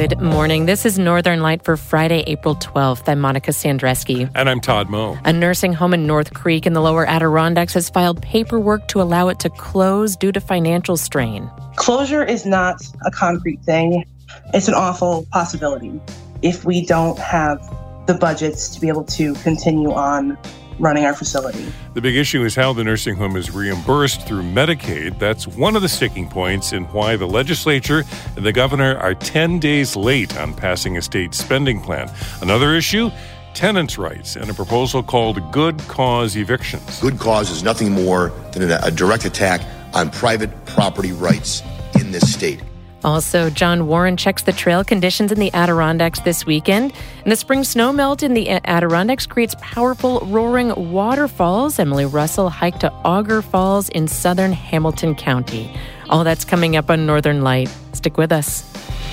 Good morning. This is Northern Light for Friday, April 12th. I'm Monica Sandreski. And I'm Todd Moe. A nursing home in North Creek in the lower Adirondacks has filed paperwork to allow it to close due to financial strain. Closure is not a concrete thing. It's an awful possibility if we don't have the budgets to be able to continue on running our facility. The big issue is how the nursing home is reimbursed through Medicaid. That's one of the sticking points in why the legislature and the governor are 10 days late on passing a state spending plan. Another issue, tenants' rights and a proposal called Good Cause Evictions. Good cause is nothing more than a direct attack on private property rights in this state. Also, John Warren checks the trail conditions in the Adirondacks this weekend. And the spring snowmelt in the Adirondacks creates powerful roaring waterfalls. Emily Russell hiked to Auger Falls in southern Hamilton County. All that's coming up on Northern Light. Stick with us.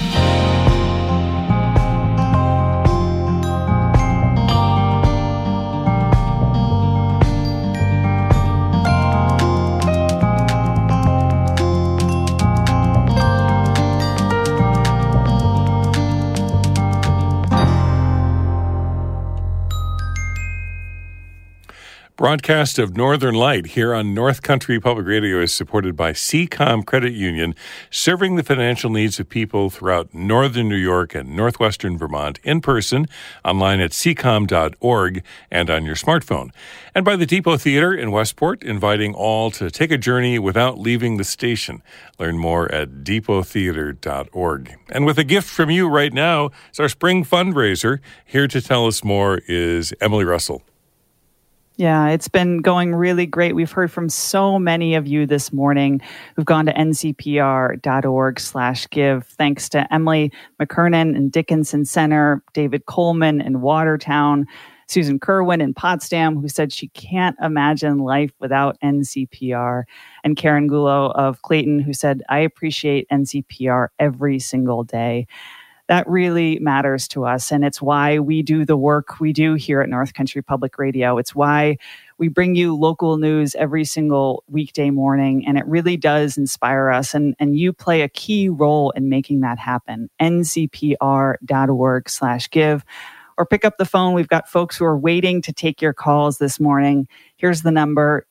Broadcast of Northern Light here on North Country Public Radio is supported by CCOM Credit Union, serving the financial needs of people throughout northern New York and northwestern Vermont in person, online at ccom.org, and on your smartphone. And by the Depot Theater in Westport, inviting all to take a journey without leaving the station. Learn more at depottheater.org. And with a gift from you right now, it's our spring fundraiser. Here to tell us more is Emily Russell. Yeah, it's been going really great. We've heard from so many of you this morning who've gone to ncpr.org/give. Thanks to Emily McKernan in Dickinson Center, David Coleman in Watertown, Susan Kerwin in Potsdam, who said she can't imagine life without NCPR, and Karen Gulo of Clayton, who said, I appreciate NCPR every single day. That really matters to us, and it's why we do the work we do here at North Country Public Radio. It's why we bring you local news every single weekday morning, and it really does inspire us, and you play a key role in making that happen. ncpr.org/give, or pick up the phone. We've got folks who are waiting to take your calls this morning. Here's the number,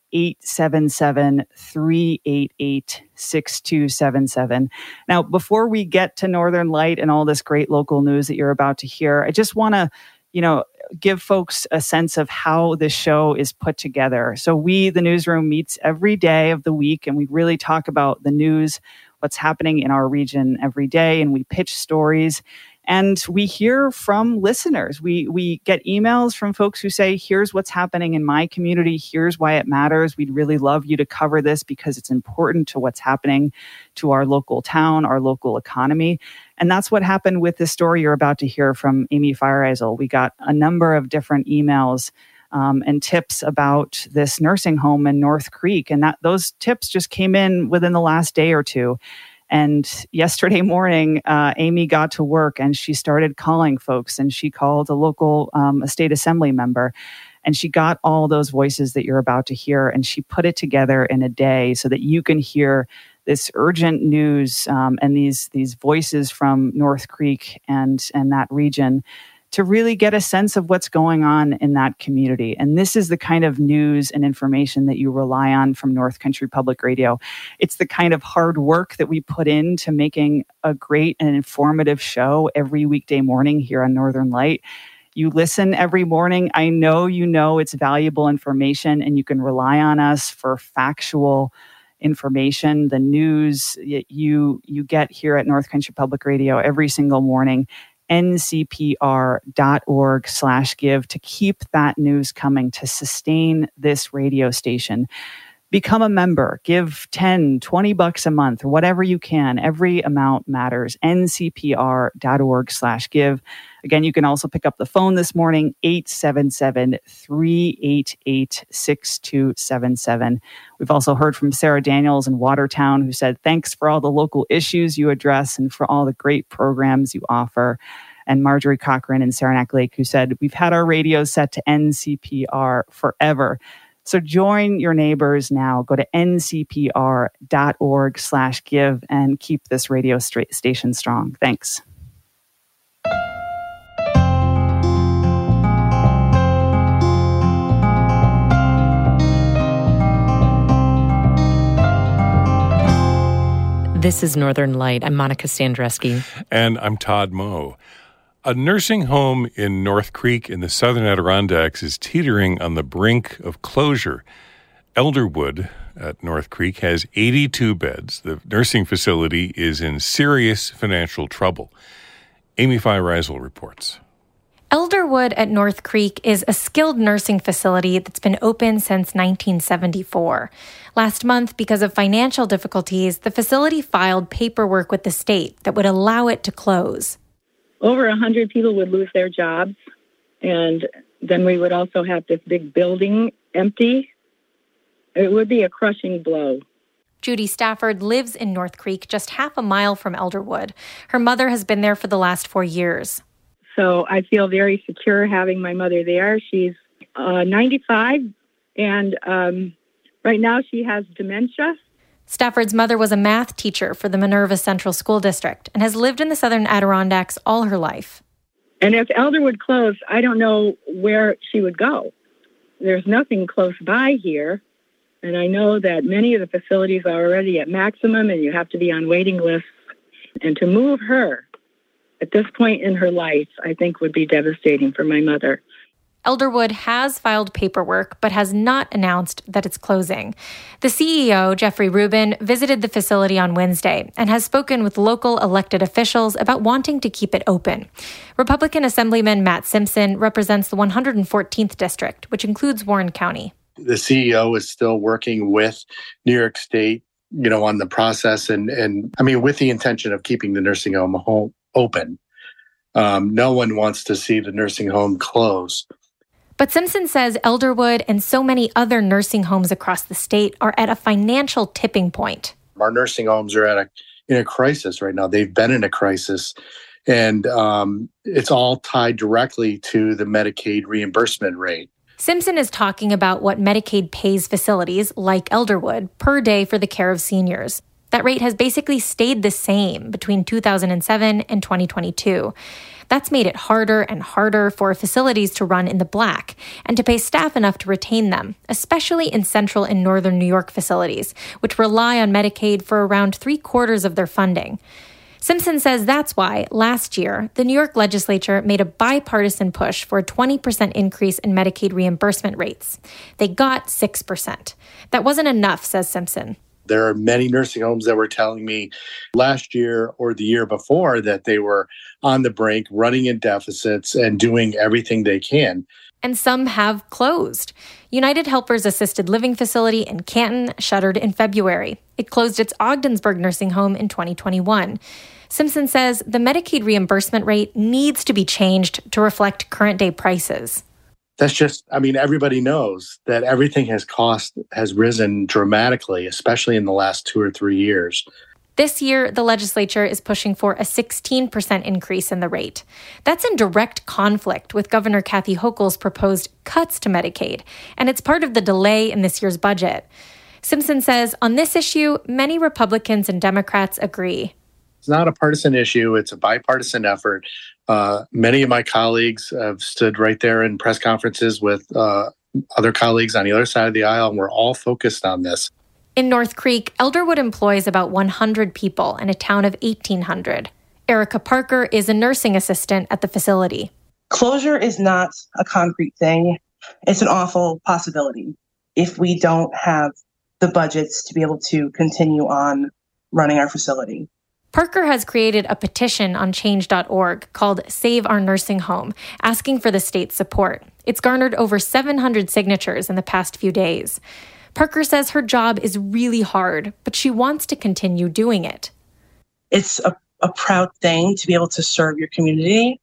877-388-6277. Now, before we get to Northern Light and all this great local news that you're about to hear, I just want to, give folks a sense of how this show is put together. So the newsroom, meets every day of the week, and we really talk about the news, what's happening in our region every day, and we pitch stories. And we hear from listeners. We get emails from folks who say, here's what's happening in my community. Here's why it matters. We'd really love you to cover this because it's important to what's happening to our local town, our local economy. And that's what happened with this story you're about to hear from Amy Feiereisel. We got a number of different emails and tips about this nursing home in North Creek. And those tips just came in within the last day or two. And yesterday morning, Amy got to work and she started calling folks, and she called a local state assembly member, and she got all those voices that you're about to hear, and she put it together in a day so that you can hear this urgent news and these voices from North Creek and that region to really get a sense of what's going on in that community. And this is the kind of news and information that you rely on from North Country Public Radio. It's the kind of hard work that we put into making a great and informative show every weekday morning here on Northern Light. You listen every morning. I know you know it's valuable information, and you can rely on us for factual information. The news you get here at North Country Public Radio every single morning. ncpr.org/give to keep that news coming, to sustain this radio station. Become a member. Give $10, $20 a month, or whatever you can. Every amount matters. ncpr.org/give. Again, you can also pick up the phone this morning, 877-388-6277. We've also heard from Sarah Daniels in Watertown, who said, thanks for all the local issues you address and for all the great programs you offer. And Marjorie Cochran in Saranac Lake, who said, we've had our radios set to NCPR forever. So join your neighbors now. Go to ncpr.org/give and keep this radio station strong. Thanks. This is Northern Light. I'm Monica Sandreski. And I'm Todd Moe. A nursing home in North Creek in the southern Adirondacks is teetering on the brink of closure. Elderwood at North Creek has 82 beds. The nursing facility is in serious financial trouble. Amy Feiereisel reports. Elderwood at North Creek is a skilled nursing facility that's been open since 1974. Last month, because of financial difficulties, the facility filed paperwork with the state that would allow it to close. Over 100 people would lose their jobs, and then we would also have this big building empty. It would be a crushing blow. Judy Stafford lives in North Creek, just half a mile from Elderwood. Her mother has been there for the last 4 years. So I feel very secure having my mother there. She's 95, and right now she has dementia. Stafford's mother was a math teacher for the Minerva Central School District and has lived in the southern Adirondacks all her life. And if Elderwood closed, I don't know where she would go. There's nothing close by here. And I know that many of the facilities are already at maximum and you have to be on waiting lists. And to move her at this point in her life, I think would be devastating for my mother. Elderwood has filed paperwork, but has not announced that it's closing. The CEO, Jeffrey Rubin, visited the facility on Wednesday and has spoken with local elected officials about wanting to keep it open. Republican Assemblyman Matt Simpson represents the 114th District, which includes Warren County. The CEO is still working with New York State, on the process and with the intention of keeping the nursing home open. No one wants to see the nursing home close. But Simpson says Elderwood and so many other nursing homes across the state are at a financial tipping point. Our nursing homes are in a crisis right now. They've been in a crisis, and it's all tied directly to the Medicaid reimbursement rate. Simpson is talking about what Medicaid pays facilities like Elderwood per day for the care of seniors. That rate has basically stayed the same between 2007 and 2022. That's made it harder and harder for facilities to run in the black and to pay staff enough to retain them, especially in central and northern New York facilities, which rely on Medicaid for around 3/4 of their funding. Simpson says that's why, last year, the New York legislature made a bipartisan push for a 20% increase in Medicaid reimbursement rates. They got 6%. That wasn't enough, says Simpson. There are many nursing homes that were telling me last year or the year before that they were on the brink, running in deficits and doing everything they can. And some have closed. United Helpers Assisted Living Facility in Canton shuttered in February. It closed its Ogdensburg nursing home in 2021. Simpson says the Medicaid reimbursement rate needs to be changed to reflect current day prices. That's just, everybody knows that everything has risen dramatically, especially in the last 2 or 3 years. This year, the legislature is pushing for a 16% increase in the rate. That's in direct conflict with Governor Kathy Hochul's proposed cuts to Medicaid, and it's part of the delay in this year's budget. Simpson says on this issue, many Republicans and Democrats agree. It's not a partisan issue. It's a bipartisan effort. Many of my colleagues have stood right there in press conferences with other colleagues on the other side of the aisle, and we're all focused on this. In North Creek, Elderwood employs about 100 people in a town of 1,800. Erica Parker is a nursing assistant at the facility. Closure is not a concrete thing. It's an awful possibility if we don't have the budgets to be able to continue on running our facility. Parker has created a petition on change.org called Save Our Nursing Home, asking for the state's support. It's garnered over 700 signatures in the past few days. Parker says her job is really hard, but she wants to continue doing it. It's a proud thing to be able to serve your community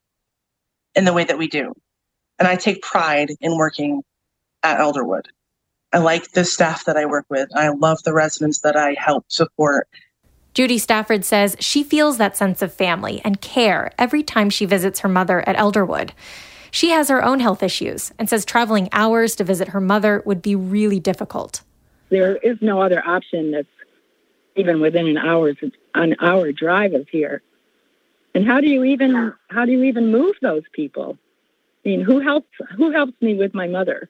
in the way that we do. And I take pride in working at Elderwood. I like the staff that I work with. I love the residents that I help support. Judy Stafford says she feels that sense of family and care every time she visits her mother at Elderwood. She has her own health issues and says traveling hours to visit her mother would be really difficult. There is no other option that's even within an hour drive of here. And how do you even move those people? Who helps me with my mother?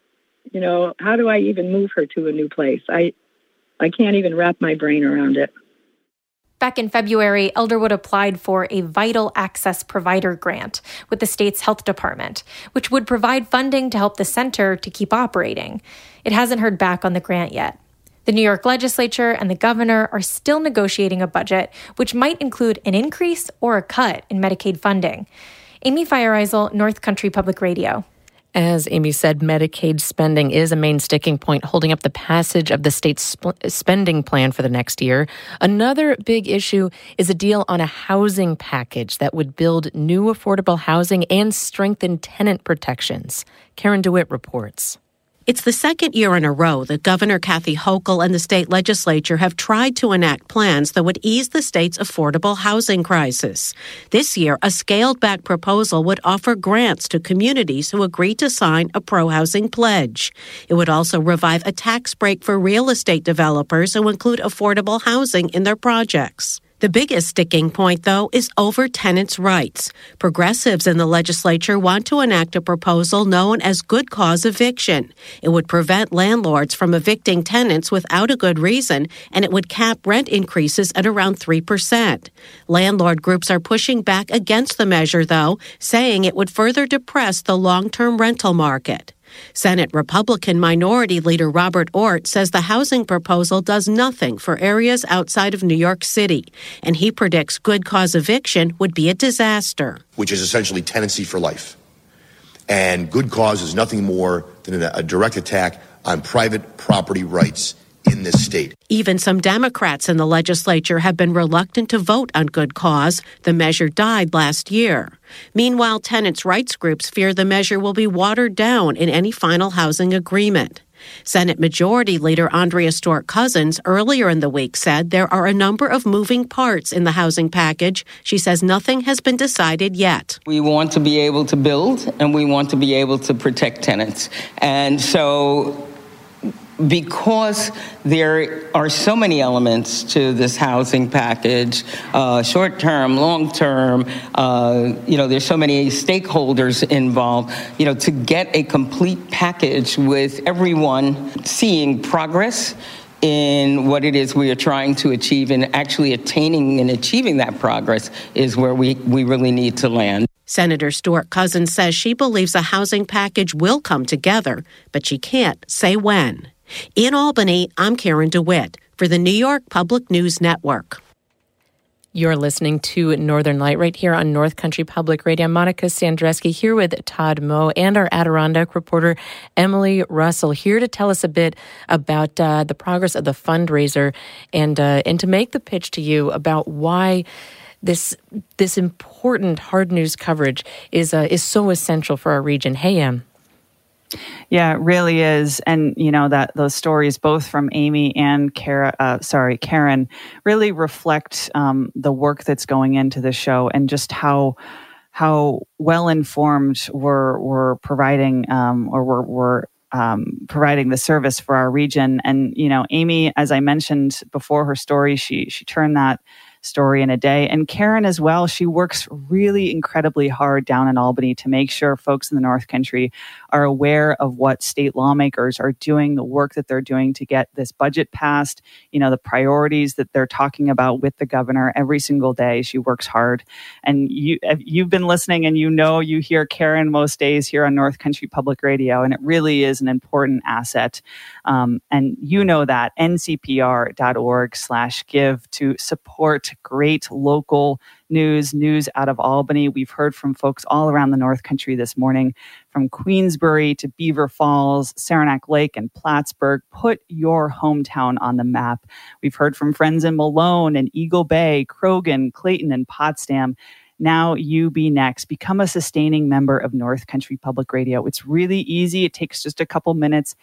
How do I even move her to a new place? I can't even wrap my brain around it. Back in February, Elderwood applied for a Vital Access Provider grant with the state's health department, which would provide funding to help the center to keep operating. It hasn't heard back on the grant yet. The New York legislature and the governor are still negotiating a budget, which might include an increase or a cut in Medicaid funding. Amy Feiereisel, North Country Public Radio. As Amy said, Medicaid spending is a main sticking point holding up the passage of the state's spending plan for the next year. Another big issue is a deal on a housing package that would build new affordable housing and strengthen tenant protections. Karen DeWitt reports. It's the second year in a row that Governor Kathy Hochul and the state legislature have tried to enact plans that would ease the state's affordable housing crisis. This year, a scaled-back proposal would offer grants to communities who agree to sign a pro-housing pledge. It would also revive a tax break for real estate developers who include affordable housing in their projects. The biggest sticking point, though, is over tenants' rights. Progressives in the legislature want to enact a proposal known as good cause eviction. It would prevent landlords from evicting tenants without a good reason, and it would cap rent increases at around 3%. Landlord groups are pushing back against the measure, though, saying it would further depress the long-term rental market. Senate Republican Minority Leader Robert Ortt says the housing proposal does nothing for areas outside of New York City, and he predicts good cause eviction would be a disaster. Which is essentially tenancy for life. And good cause is nothing more than a direct attack on private property rights in this state. Even some Democrats in the legislature have been reluctant to vote on good cause. The measure died last year. Meanwhile, tenants' rights groups fear the measure will be watered down in any final housing agreement. Senate Majority Leader Andrea Stewart-Cousins earlier in the week said there are a number of moving parts in the housing package. She says nothing has been decided yet. We want to be able to build, and we want to be able to protect tenants. And so because there are so many elements to this housing package, short-term, long-term, there's so many stakeholders involved, to get a complete package with everyone seeing progress in what it is we are trying to achieve, and actually attaining and achieving that progress is where we really need to land. Senator Stewart-Cousins says she believes a housing package will come together, but she can't say when. In Albany, I'm Karen DeWitt for the New York Public News Network. You're listening to Northern Light right here on North Country Public Radio. Monica Sandreski here with Todd Moe and our Adirondack reporter Emily Russell here to tell us a bit about the progress of the fundraiser and to make the pitch to you about why this important hard news coverage is so essential for our region. Hey, Em. Yeah, it really is. And, that those stories, both from Amy and Karen, really reflect the work that's going into the show and just how well informed we're providing we're providing the service for our region. And, Amy, as I mentioned before her story, she turned that story in a day. And Karen as well, she works really incredibly hard down in Albany to make sure folks in the North Country are aware of what state lawmakers are doing, the work that they're doing to get this budget passed, the priorities that they're talking about with the governor every single day. She works hard. And you've been listening and you hear Karen most days here on North Country Public Radio, and it really is an important asset. And that ncpr.org/give to support great local news out of Albany. We've heard from folks all around the North Country this morning, from Queensbury to Beaver Falls, Saranac Lake, and Plattsburgh. Put your hometown on the map. We've heard from friends in Malone and Eagle Bay, Croghan, Clayton, and Potsdam. Now you be next. Become a sustaining member of North Country Public Radio. It's really easy. It takes just a couple minutes.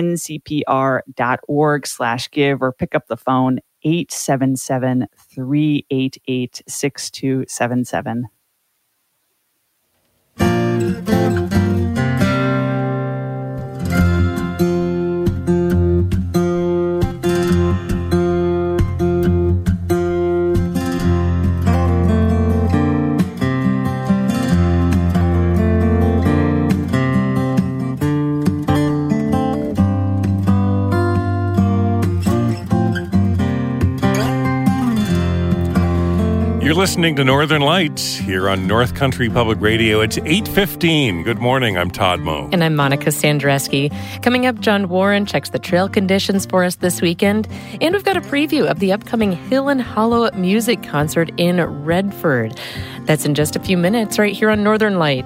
ncpr.org/give or pick up the phone 877-388-6277. You're listening to Northern Lights here on North Country Public Radio. It's 8:15. Good morning. I'm Todd Moe. And I'm Monica Sandreski. Coming up, John Warren checks the trail conditions for us this weekend. And we've got a preview of the upcoming Hill and Hollow music concert in Redford. That's in just a few minutes right here on Northern Light.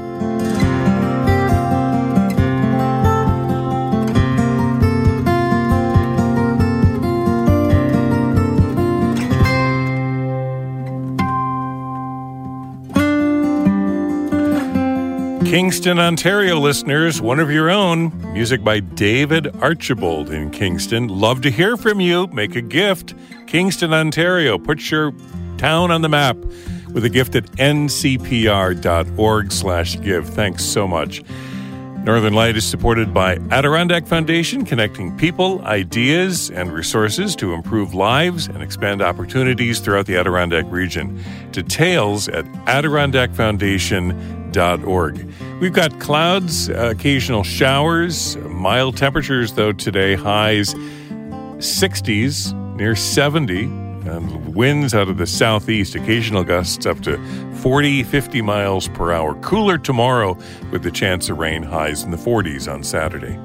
Kingston, Ontario listeners, one of your own. Music by David Archibald in Kingston. Love to hear from you. Make a gift. Kingston, Ontario. Put your town on the map with a gift at ncpr.org/give. Thanks so much. Northern Light is supported by Adirondack Foundation, connecting people, ideas, and resources to improve lives and expand opportunities throughout the Adirondack region. Details at adirondackfoundation.org. We've got clouds, occasional showers, mild temperatures, though, today, highs 60s, near 70, and winds out of the southeast, occasional gusts up to 40, 50 miles per hour. Cooler tomorrow with the chance of rain, highs in the 40s on Saturday.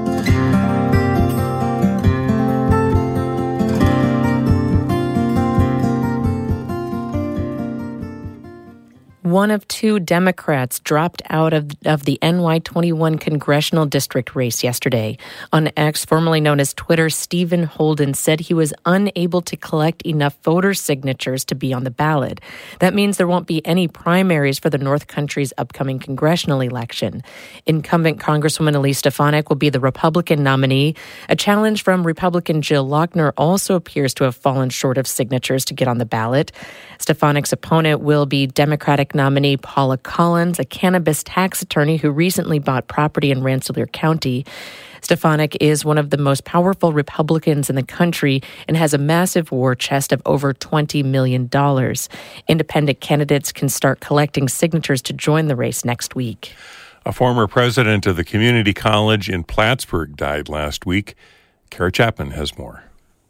One of two Democrats dropped out of the NY21 congressional district race yesterday. On X, formerly known as Twitter, Stephen Holden said he was unable to collect enough voter signatures to be on the ballot. That means there won't be any primaries for the North Country's upcoming congressional election. Incumbent Congresswoman Elise Stefanik will be the Republican nominee. A challenge from Republican Jill Lochner also appears to have fallen short of signatures to get on the ballot. Stefanik's opponent will be Democratic nominee Paula Collins, a cannabis tax attorney who recently bought property in Rensselaer County. Stefanik is one of the most powerful Republicans in the country and has a massive war chest of over $20 million. Independent candidates can start collecting signatures to join the race next week. A former president of the community college in Plattsburgh died last week. Kara Chapman has more.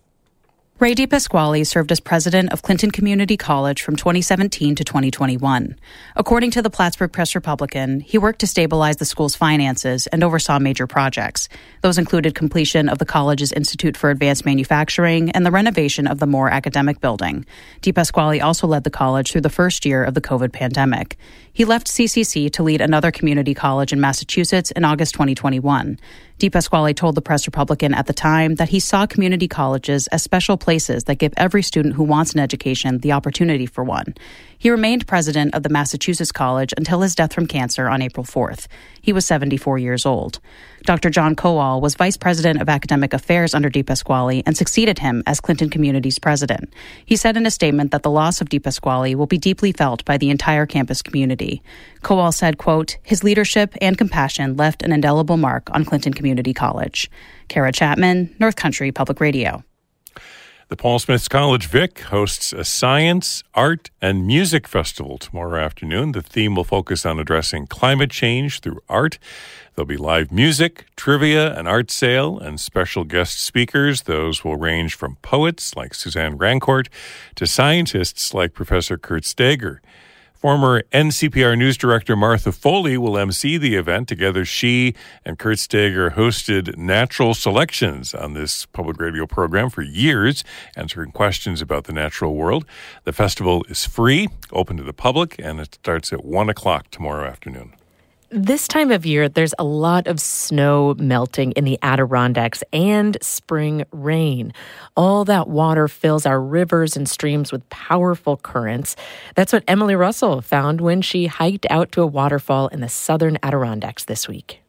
Ray DePasquale served as president of Clinton Community College from 2017 to 2021. According to the Plattsburgh Press-Republican, he worked to stabilize the school's finances and oversaw major projects. Those included completion of the college's Institute for Advanced Manufacturing and the renovation of the Moore Academic Building. DePasquale also led the college through the first year of the COVID pandemic. He left CCC to lead another community college in Massachusetts in August 2021. DePasquale told the Press-Republican at the time that he saw community colleges as special places that give every student who wants an education the opportunity for one. He remained president of the Massachusetts College until his death from cancer on April 4th. He was 74 years old. Dr. John Kowal was vice president of academic affairs under DePasquale and succeeded him as Clinton Community's president. He said in a statement that the loss of DePasquale will be deeply felt by the entire campus community. Kowal said, quote, his leadership and compassion left an indelible mark on Clinton Community College. Kara Chapman, North Country Public Radio. The Paul Smith College Vic hosts a science, art, and music festival tomorrow afternoon. The theme will focus on addressing climate change through art. There'll be live music, trivia, an art sale, and special guest speakers. Those will range from poets like Suzanne Rancourt to scientists like Professor Kurt Steger. Former NCPR News Director Martha Foley will MC the event. Together, she and Kurt Steger hosted Natural Selections on this public radio program for years, answering questions about the natural world. The festival is free, open to the public, and it starts at 1 o'clock tomorrow afternoon. This time of year, there's a lot of snow melting in the Adirondacks and spring rain. All that water fills our rivers and streams with powerful currents. That's what Emily Russell found when she hiked out to a waterfall in the southern Adirondacks this week.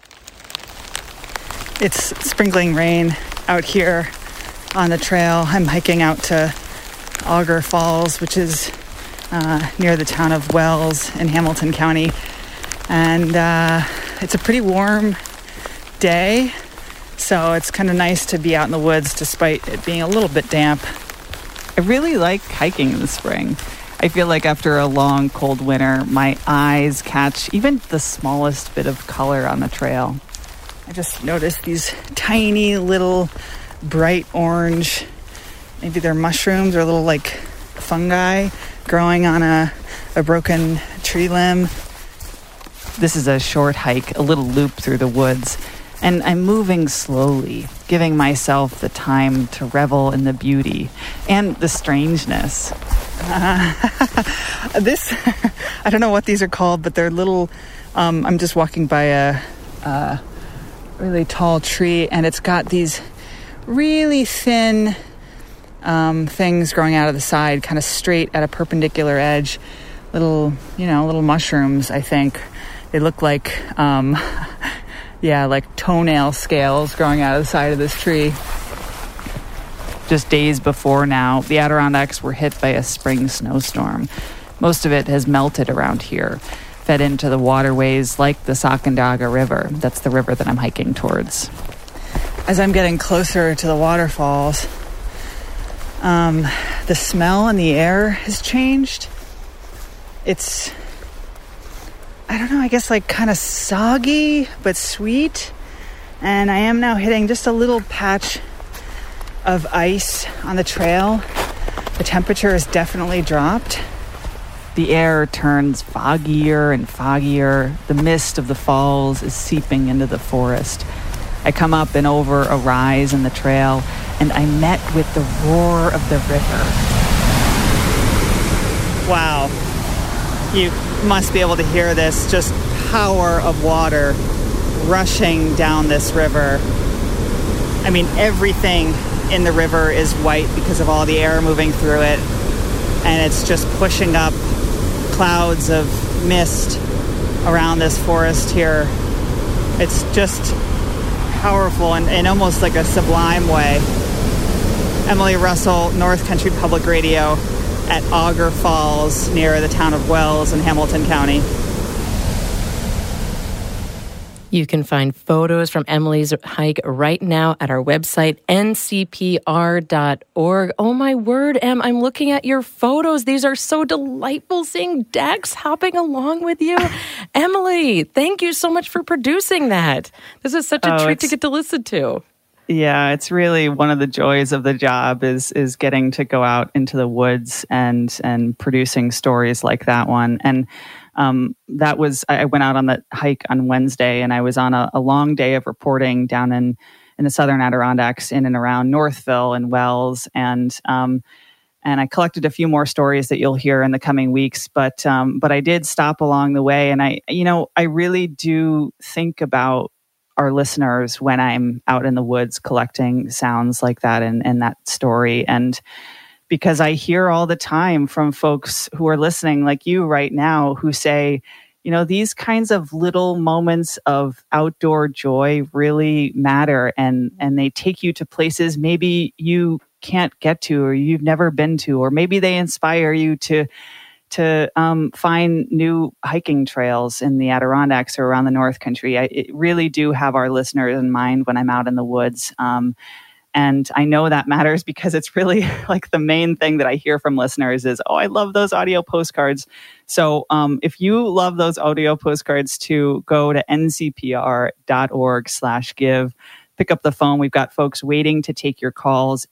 It's sprinkling rain out here on the trail. I'm hiking out to Auger Falls, which is near the town of Wells in Hamilton County. And it's a pretty warm day, so it's kind of nice to be out in the woods despite it being a little bit damp. I really like hiking in the spring. I feel like after a long, cold winter, my eyes catch even the smallest bit of color on the trail. I just noticed these tiny little bright orange, maybe they're mushrooms or little like fungi growing on a broken tree limb. This is a short hike, a little loop through the woods, and I'm moving slowly, giving myself the time to revel in the beauty and the strangeness. This, I don't know what these are called, but they're little, I'm just walking by a really tall tree, and it's got these really thin things growing out of the side, kind of straight at a perpendicular edge. Little mushrooms, I think. They look like, like toenail scales growing out of the side of this tree. Just days before now, the Adirondacks were hit by a spring snowstorm. Most of it has melted around here, fed into the waterways like the Sacandaga River. That's the river that I'm hiking towards. As I'm getting closer to the waterfalls, the smell in the air has changed. It's, I don't know, I guess like kind of soggy, but sweet. And I am now hitting just a little patch of ice on the trail. The temperature has definitely dropped. The air turns foggier and foggier. The mist of the falls is seeping into the forest. I come up and over a rise in the trail, and I met with the roar of the river. Wow. You must be able to hear this, just power of water rushing down this river. I mean, everything in the river is white because of all the air moving through it, and it's just pushing up clouds of mist around this forest here. It's just powerful in almost like a sublime way. Emily Russell, North Country Public Radio at Auger Falls near the town of Wells in Hamilton County. You can find photos from Emily's hike right now at our website, ncpr.org. Oh my word, Em, I'm looking at your photos. These are so delightful, seeing Dax hopping along with you. Emily, thank you so much for producing that. This is such a treat to get to listen to. Yeah, it's really one of the joys of the job is getting to go out into the woods and producing stories like that one. And that was, I went out on the hike on Wednesday, and I was on a long day of reporting down in the southern Adirondacks, in and around Northville and Wells, and I collected a few more stories that you'll hear in the coming weeks. But I did stop along the way, and I really do think about our listeners when I'm out in the woods collecting sounds like that and that story. And because I hear all the time from folks who are listening like you right now who say, these kinds of little moments of outdoor joy really matter, and they take you to places maybe you can't get to or you've never been to, or maybe they inspire you to find new hiking trails in the Adirondacks or around the North Country. I really do have our listeners in mind when I'm out in the woods. And I know that matters because it's really like the main thing that I hear from listeners is, I love those audio postcards. So if you love those audio postcards too, go to ncpr.org/give. Pick up the phone. We've got folks waiting to take your calls,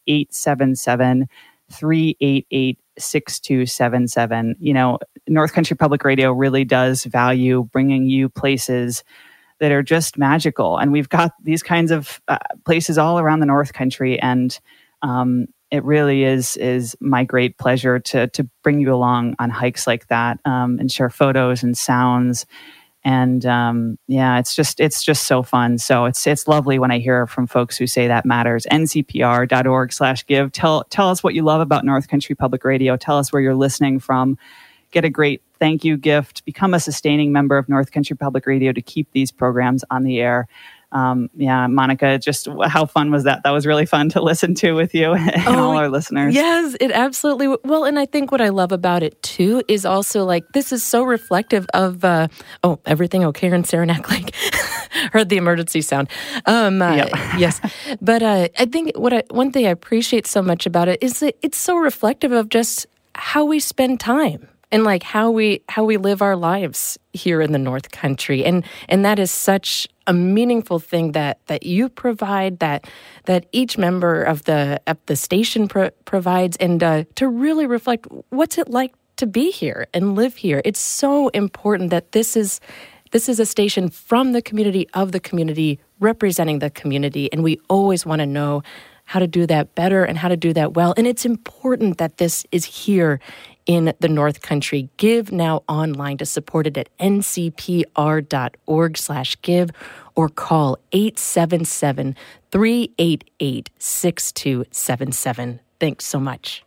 877-388-6277. North Country Public Radio really does value bringing you places that are just magical. And we've got these kinds of places all around the North Country. And it really is my great pleasure to bring you along on hikes like that and share photos and sounds. And it's just so fun. So it's lovely when I hear from folks who say that matters. ncpr.org/give. Tell us what you love about North Country Public Radio. Tell us where you're listening from. Get a great thank you gift. Become a sustaining member of North Country Public Radio to keep these programs on the air. Monica, just how fun was that? That was really fun to listen to with you and all our listeners. Yes, it absolutely. Well, and I think what I love about it too is also like, this is so reflective of, everything okay in Saranac Lake. Heard the emergency sound. Yep. Yes. But I think one thing I appreciate so much about it is that it's so reflective of just how we spend time. and like how we live our lives here in the North Country. And that is such a meaningful thing that you provide, that each member of the station provides, and to really reflect what's it like to be here and live here. It's so important that this is a station from the community, of the community, representing the community, and we always want to know how to do that better and how to do that well. And it's important that this is here in the North Country. Give now online to support it at ncpr.org/give or call 877-388-6277. Thanks so much.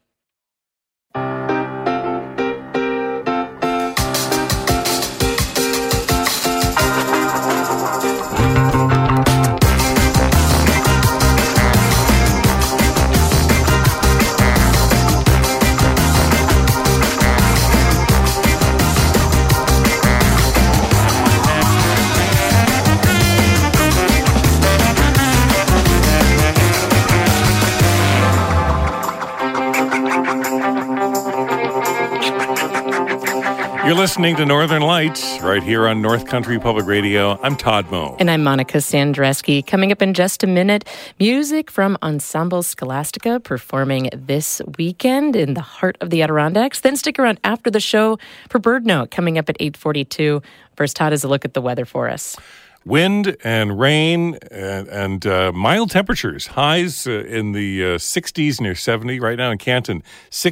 You're listening to Northern Lights right here on North Country Public Radio. I'm Todd Moe. And I'm Monica Sandreski. Coming up in just a minute, music from Ensemble Scholastica performing this weekend in the heart of the Adirondacks. Then stick around after the show for Bird Note coming up at 8:42. First, Todd has a look at the weather for us. Wind and rain and mild temperatures. Highs in the 60s near 70. Right now in Canton,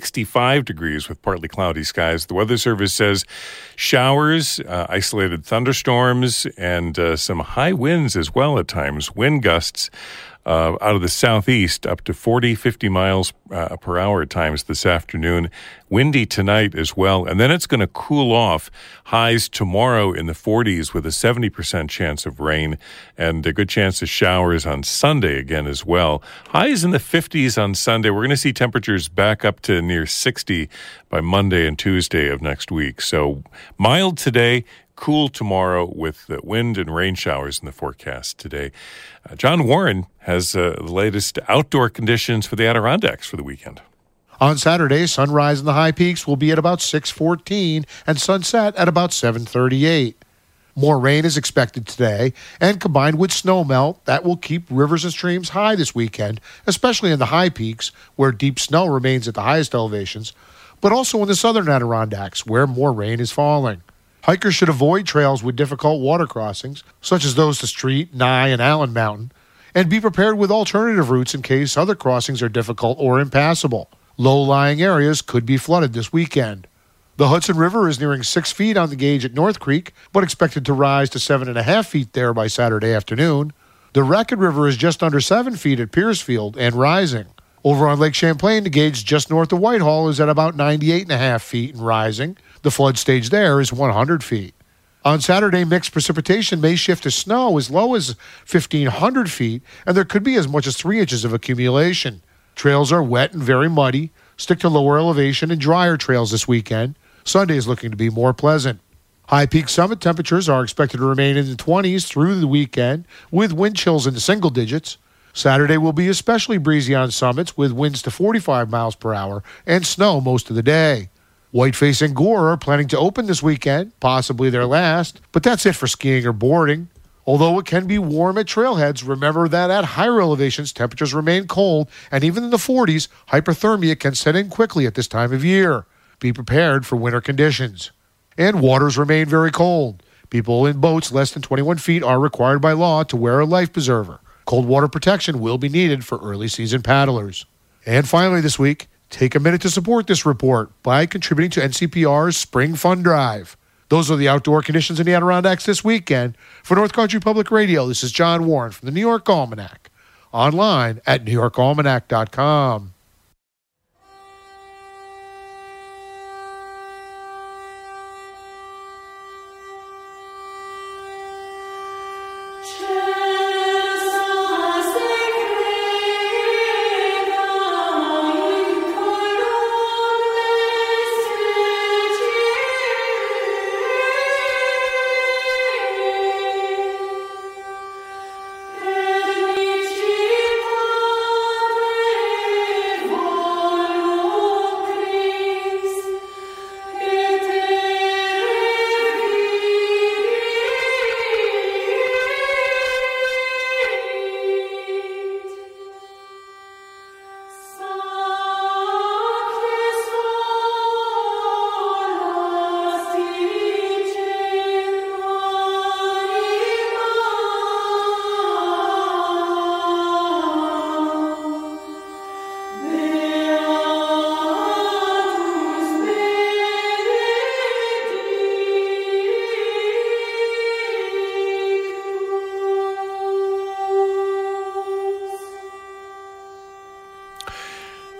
65 degrees with partly cloudy skies. The Weather Service says showers, isolated thunderstorms, and some high winds as well at times. Wind gusts out of the southeast up to 40, 50 miles per hour at times this afternoon. Windy tonight as well. And then it's going to cool off. Highs tomorrow in the 40s with a 70% chance of rain and a good chance of showers on Sunday again as well. Highs in the 50s on Sunday. We're going to see temperatures back up to near 60 by Monday and Tuesday of next week. So mild today, cool tomorrow with wind and rain showers in the forecast today. John Warren has the latest outdoor conditions for the Adirondacks for the weekend. On Saturday, sunrise in the high peaks will be at about 6:14 and sunset at about 7:38. More rain is expected today, and combined with snow melt, that will keep rivers and streams high this weekend, especially in the high peaks where deep snow remains at the highest elevations, but also in the southern Adirondacks where more rain is falling. Hikers should avoid trails with difficult water crossings, such as those to Street, Nye, and Allen Mountain, and be prepared with alternative routes in case other crossings are difficult or impassable. Low-lying areas could be flooded this weekend. The Hudson River is nearing 6 feet on the gauge at North Creek, but expected to rise to 7.5 feet there by Saturday afternoon. The Racket River is just under 7 feet at Piercefield and rising. Over on Lake Champlain, the gauge just north of Whitehall is at about 98.5 feet and rising. The flood stage there is 100 feet. On Saturday, mixed precipitation may shift to snow as low as 1,500 feet, and there could be as much as 3 inches of accumulation. Trails are wet and very muddy. Stick to lower elevation and drier trails this weekend. Sunday is looking to be more pleasant. High peak summit temperatures are expected to remain in the 20s through the weekend, with wind chills in the single digits. Saturday will be especially breezy on summits, with winds to 45 miles per hour and snow most of the day. Whiteface and Gore are planning to open this weekend, possibly their last, but that's it for skiing or boarding. Although it can be warm at trailheads, remember that at higher elevations, temperatures remain cold, and even in the 40s, hyperthermia can set in quickly at this time of year. Be prepared for winter conditions. And waters remain very cold. People in boats less than 21 feet are required by law to wear a life preserver. Cold water protection will be needed for early season paddlers. And finally this week, take a minute to support this report by contributing to NCPR's Spring Fund Drive. Those are the outdoor conditions in the Adirondacks this weekend. For North Country Public Radio, this is John Warren from the New York Almanac. Online at NewYorkAlmanac.com.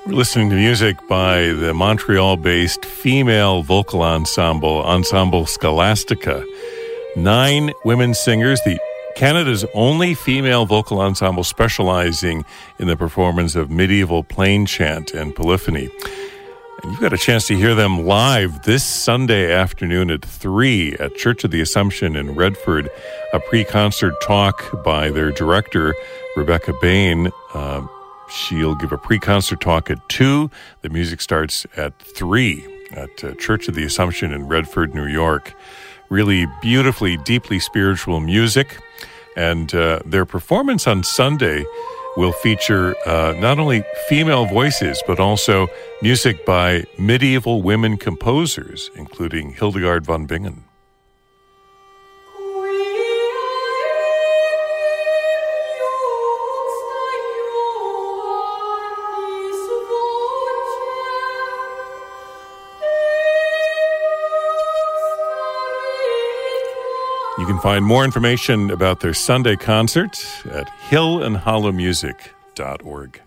We're listening to music by the Montreal-based female vocal ensemble Scholastica. 9 women singers, Canada's only female vocal ensemble specializing in the performance of medieval plain chant and polyphony. And you've got a chance to hear them live this Sunday afternoon at 3 at Church of the Assumption in Redford. A pre-concert talk by their director, Rebecca Bain. She'll give a pre-concert talk at 2. The music starts at 3 at Church of the Assumption in Redford, New York. Really beautifully, deeply spiritual music. And their performance on Sunday will feature not only female voices, but also music by medieval women composers, including Hildegard von Bingen. You can find more information about their Sunday concert at hillandhollowmusic.org.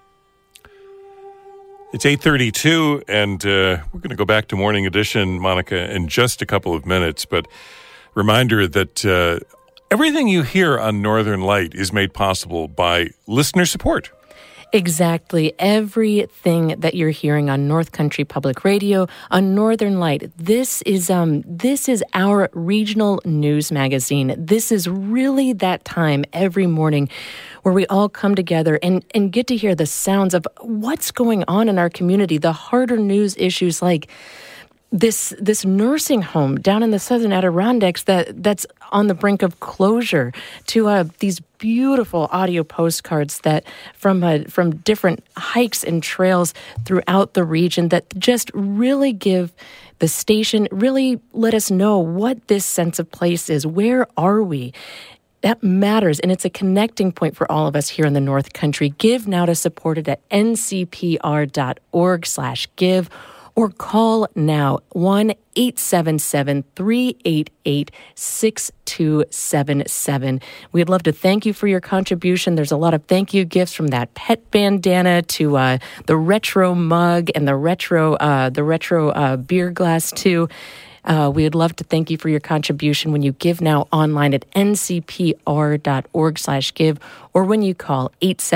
It's 8:32, and we're going to go back to Morning Edition, Monica, in just a couple of minutes. But reminder that everything you hear on Northern Light is made possible by listener support. Exactly. Everything that you're hearing on North Country Public Radio, on Northern Light, this is our regional news magazine. This is really that time every morning where we all come together and get to hear the sounds of what's going on in our community, the harder news issues like this nursing home down in the Southern Adirondacks that's on the brink of closure, to these beautiful audio postcards that from different hikes and trails throughout the region that just really give the station, really let us know what this sense of place is. Where are we? That matters, and it's a connecting point for all of us here in the North Country. Give now to support it at ncpr.org/give. Or call now, 1-877-388-6277. We'd love to thank you for your contribution. There's a lot of thank you gifts, from that pet bandana to the retro mug and the retro beer glass too. We would love to thank you for your contribution when you give now online at ncpr.org/give, or when you call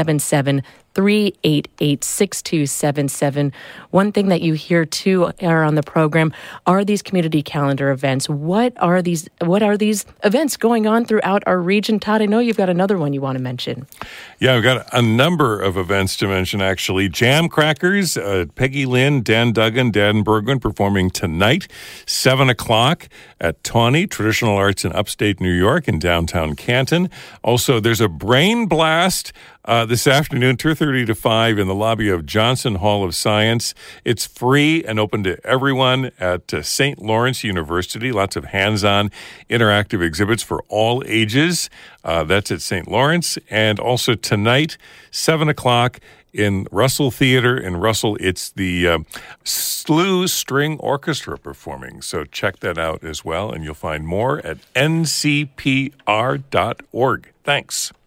877-388-6277. One thing that you hear too on the program are these community calendar events. What are these events going on throughout our region? Todd, I know you've got another one you want to mention. Yeah, we've got a number of events to mention, actually. Jam Crackers, Peggy Lynn, Dan Duggan, Dan Bergman performing tonight, 7 o'clock at Tawny, Traditional Arts in upstate New York in downtown Canton. Also, there's a Brain Blast this afternoon, 2:30 to 5 in the lobby of Johnson Hall of Science. It's free and open to everyone at St. Lawrence University. Lots of hands-on interactive exhibits for all ages. That's at St. Lawrence. And also tonight, 7 o'clock in Russell Theater in Russell, it's the SLU String Orchestra performing. So check that out as well, and you'll find more at ncpr.org. Thanks.